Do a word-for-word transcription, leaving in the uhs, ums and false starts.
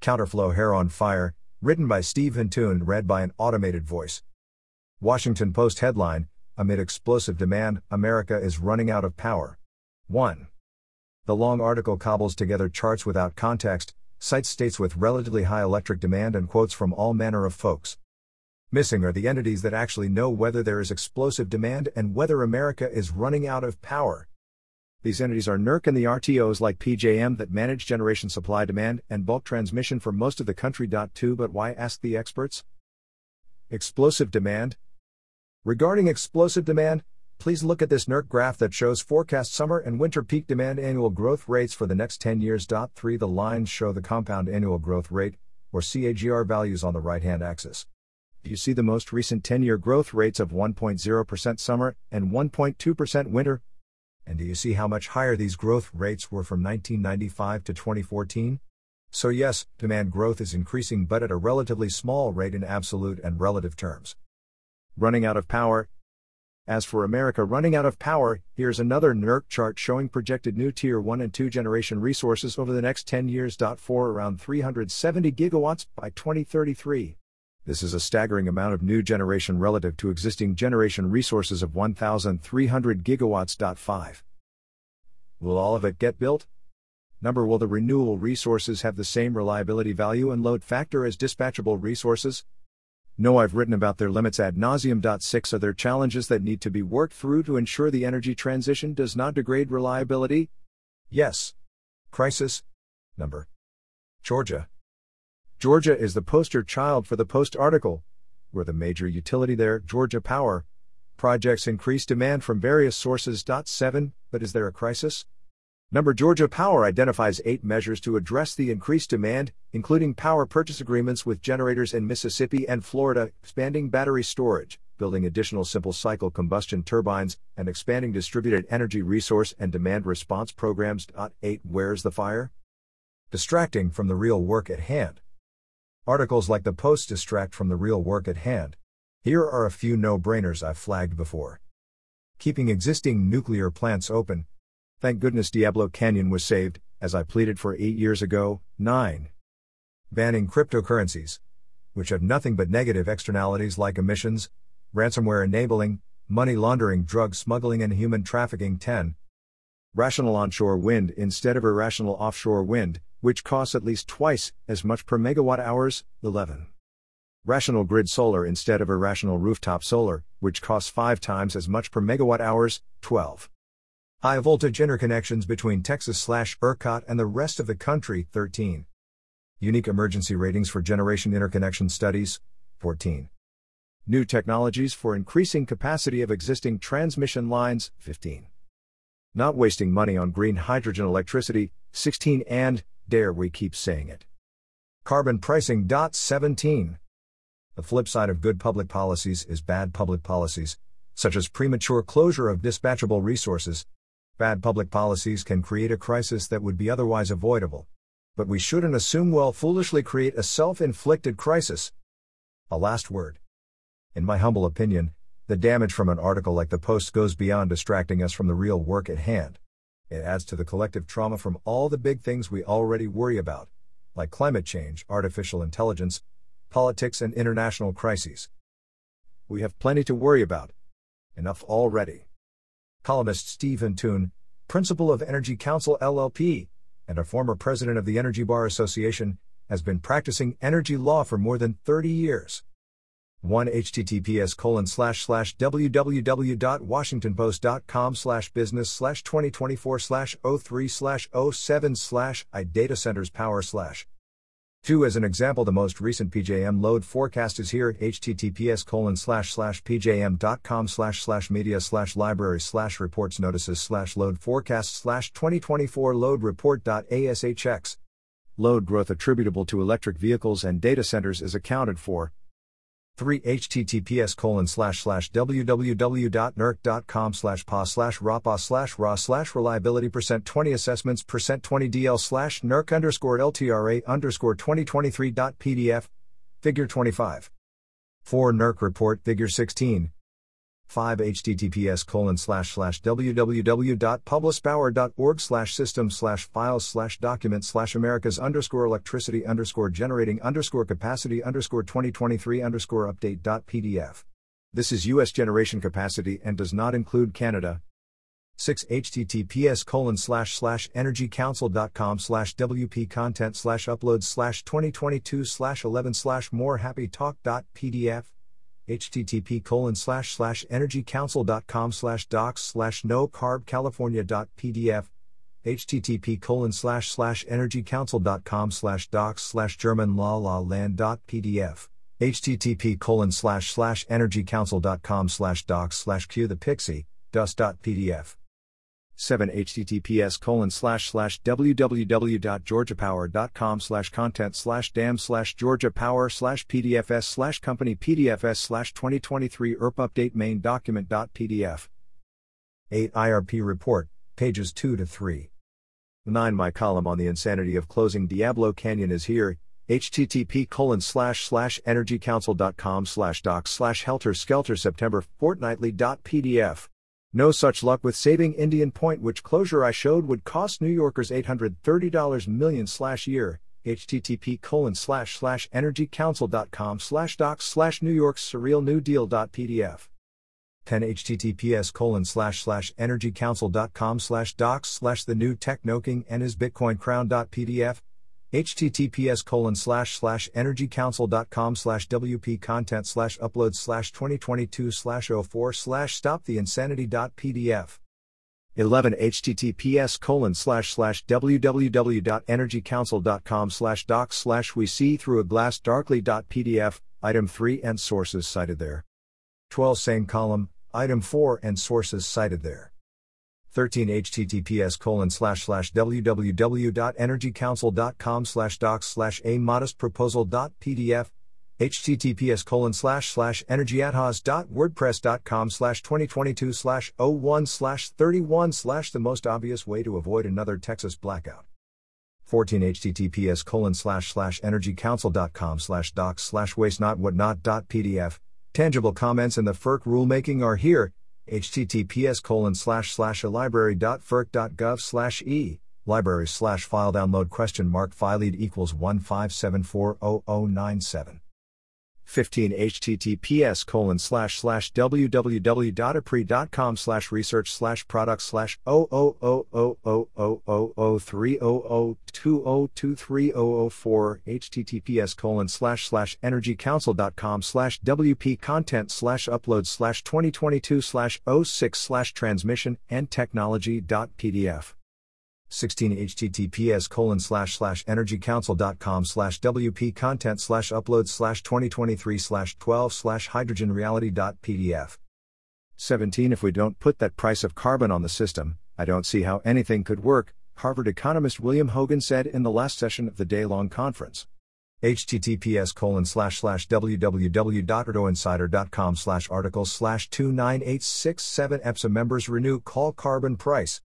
Counterflow Hair on Fire, written by Steve Hinton, read by an automated voice. Washington Post headline: Amid explosive demand, America is running out of power. one. The long article cobbles together charts without context, cites states with relatively high electric demand and quotes from all manner of folks. Missing are the entities that actually know whether there is explosive demand and whether America is running out of power. These entities are N E R C and the R T Os like P J M that manage generation supply demand and bulk transmission for most of the country. two But why, ask the experts? Explosive demand? Regarding explosive demand, please look at this N E R C graph that shows forecast summer and winter peak demand annual growth rates for the next ten years. three The lines show the compound annual growth rate, or C A G R values on the right-hand axis. You see the most recent ten-year growth rates of one point zero percent summer and one point two percent winter? And do you see how much higher these growth rates were from nineteen ninety-five to twenty fourteen? So yes, demand growth is increasing, but at a relatively small rate in absolute and relative terms. Running out of power? As for America running out of power, here's another N E R C chart showing projected new Tier one and two generation resources over the next ten years. For around three hundred seventy gigawatts by twenty thirty-three. This is a staggering amount of new generation relative to existing generation resources of one thousand three hundred gigawatts. five. Will all of it get built? Number Will the renewable resources have the same reliability value and load factor as dispatchable resources? No, I've written about their limits ad nauseum. six Are there challenges that need to be worked through to ensure the energy transition does not degrade reliability? Yes. Crisis? Number Georgia. Georgia is the poster child for the Post article. We're the major utility there. Georgia Power projects increased demand from various sources. seven But is there a crisis? Number Georgia Power identifies eight measures to address the increased demand, including power purchase agreements with generators in Mississippi and Florida, expanding battery storage, building additional simple cycle combustion turbines, and expanding distributed energy resource and demand response programs. eight Where's the fire? Distracting from the real work at hand. Articles like the Post distract from the real work at hand. Here are a few no-brainers I've flagged before. Keeping existing nuclear plants open. Thank goodness Diablo Canyon was saved, as I pleaded for eight years ago. nine. Banning cryptocurrencies, which have nothing but negative externalities like emissions, ransomware enabling, money laundering, drug smuggling and human trafficking. ten. Rational onshore wind instead of irrational offshore wind, which costs at least twice as much per megawatt hours. eleven. Rational grid solar instead of irrational rooftop solar, which costs five times as much per megawatt hours. twelve. High voltage interconnections between Texas/ERCOT and the rest of the country. thirteen. Unique emergency ratings for generation interconnection studies. fourteen. New technologies for increasing capacity of existing transmission lines. fifteen. Not wasting money on green hydrogen electricity. sixteen. And, dare we keep saying it, carbon pricing. seventeen. The flip side of good public policies is bad public policies, such as premature closure of dispatchable resources. Bad public policies can create a crisis that would be otherwise avoidable. But we shouldn't assume we'll foolishly create a self-inflicted crisis. A last word. In my humble opinion, the damage from an article like the Post goes beyond distracting us from the real work at hand. It adds to the collective trauma from all the big things we already worry about, like climate change, artificial intelligence, politics and international crises. We have plenty to worry about. Enough already. Columnist Steve Hinton, principal of Energy Council L L P, and a former president of the Energy Bar Association, has been practicing energy law for more than thirty years. one https colon slash slash www.washingtonpost.com slash business slash 2024 slash 03 slash 07 slash I data centers power slash two. As an example, the most recent P J M load forecast is here. https colon slash slash pjm.com slash slash media slash library slash reports notices slash load forecast slash 2024 load report.ashx. Load growth attributable to electric vehicles and data centers is accounted for. three https colon slash slash www.nerc.com slash pa slash rapa slash ra slash reliability percent 20 assessments percent 20 dl slash nerc underscore ltra underscore 2023.pdf figure twenty-five. four Nerc report figure sixteen. five https colon slash slash www.publispower.org slash system slash files slash document slash Americas underscore electricity underscore generating underscore capacity underscore twenty twenty-three underscore update dot pdf. This is U S generation capacity and does not include Canada. six https colon slash slash energycouncil.com slash wp content slash uploads slash 2022 slash 11 slash more happy talk dot pdf. http colon slash slash energycouncil.com slash docs slash no carb california dot pdf. http colon slash slash energycouncil.com slash docs slash german la la land dot pdf. http colon slash slash energycouncil.com slash docs slash q the pixie dust dot pdf. seven https colon slash slash www.georgiapower.com slash content slash dam slash georgiapower slash pdfs slash company pdfs slash 2023 erp update main document dot pdf. eight I R P report, pages two to three. nine My column on the insanity of closing Diablo Canyon is here. http colon slash slash energycouncil.com slash docs slash helter skelter September fortnightly dot pdf. No such luck with saving Indian Point, which closure I showed would cost New Yorkers eight hundred thirty dollars million slash year. http colon slash slash energycouncil.com slash docs slash New York's surreal new deal dot pdf. ten https colon slash slash energycouncil.com slash docs slash the new tech noking and his Bitcoin crown dot pdf. https colon slash slash energycouncil.com slash wp content slash upload slash 2022 slash 04 slash stop the insanity dot pdf. eleven https colon slash slash www.energycouncil.com slash docs slash we see through a glass darkly dot pdf. Item three and sources cited there. twelve same column, item four and sources cited there. thirteen https colon slash slash www.energycouncil.com slash docs slash a modest proposal dot pdf. https colon slash slash energyathos.wordpress.com slash 2022 slash 01 slash 31 slash the most obvious way to avoid another Texas blackout. fourteen https colon slash slash energycouncil.com slash docs slash waste not what not dot pdf. Tangible comments in the F E R C rulemaking are here. https colon slash slash a library dot f e r c dot gov slash e library slash file download question mark file lead equals one five seven four zero zero nine seven. fifteen https colon slash slash www.apri.com slash research slash products slash zero zero zero zero zero zero zero three zero zero two zero two three zero zero four. https colon slash slash energycouncil.com slash wp content slash upload slash 2022 slash 06 slash transmission and technology dot pdf. sixteen https colon slash slash energycouncil.com slash wp content slash upload slash 2023 slash 12 slash hydrogen reality dot pdf. seventeen If we don't put that price of carbon on the system, I don't see how anything could work, Harvard economist William Hogan said in the last session of the day-long conference. https colon slash slash www.artoinsider.com slash articles slash two nine eight six seven E P S A members renew call carbon price.